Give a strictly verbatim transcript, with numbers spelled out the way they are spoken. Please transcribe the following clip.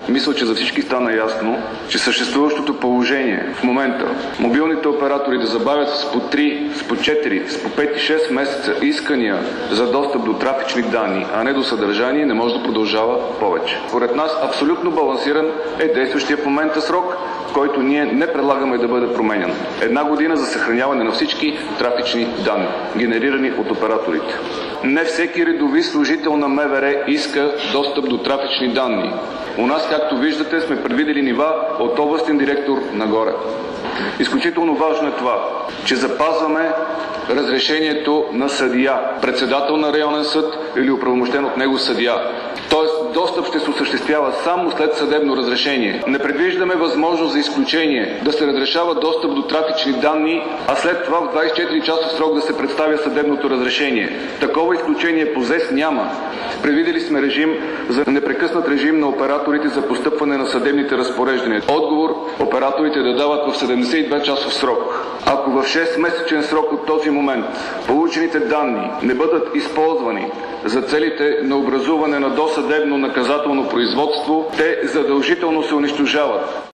Мисля, че за всички стана ясно, че съществуващото положение в момента мобилните оператори да забавят с по три, с по четири, с по пет и шест месеца искания за достъп до трафични данни, а не до съдържание, не може да продължава повече. Според нас абсолютно балансиран е действащия в момента срок, който ние не предлагаме да бъде променян. Една година за съхраняване на всички трафични данни, генерирани от операторите. Не всеки редови служител на МВР иска достъп до трафични данни. У нас, както виждате, сме предвидели нива от областен директор нагоре. Изключително важно е това, че запазваме разрешението на съдия, председател на районен съд или оправомощен от него съдия. Тоест, достъп ще се осъществява само след съдебно разрешение. Не предвиждаме възможност за изключение да се разрешава достъп до трафични данни, а след това в двадесет и четири часов срок да се представя съдебното разрешение. Такова изключение по ЗЕС няма. Предвидели сме режим за непрекъснат режим на операторите за постъпване на съдебните разпореждания. Отговор операторите да дават в седемдесет и два часов срок. Ако в шестмесечен срок от този момент получените данни не бъдат използвани за целите на образуване на досъдебно наказателно производство, те задължително се унищожават.